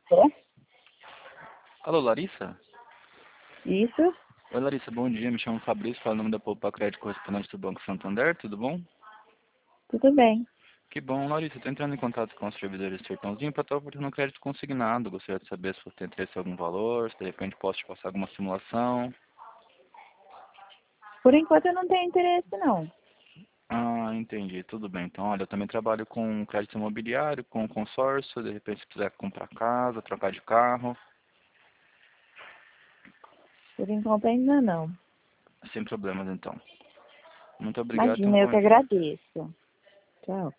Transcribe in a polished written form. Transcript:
É? Alô, Larissa? Isso? Oi, Larissa, bom dia. Me chamo Fabrício, falo em nome da Poupa Crédito correspondente do Banco Santander, tudo bom? Tudo bem. Que bom, Larissa. Estou entrando em contato com os servidores do Sertãozinho para estar oferecendo um crédito consignado. Gostaria de saber se você tem interesse em algum valor, se de repente posso te passar alguma simulação. Por enquanto eu não tenho interesse, não. Ah, entendi. Tudo bem. Então, olha, eu também trabalho com crédito imobiliário, com consórcio. De repente, se quiser comprar casa, trocar de carro, Por enquanto ainda não. sem problemas, então. Muito obrigado e tenha um Imagina, eu bom que dia. agradeço. Tchau.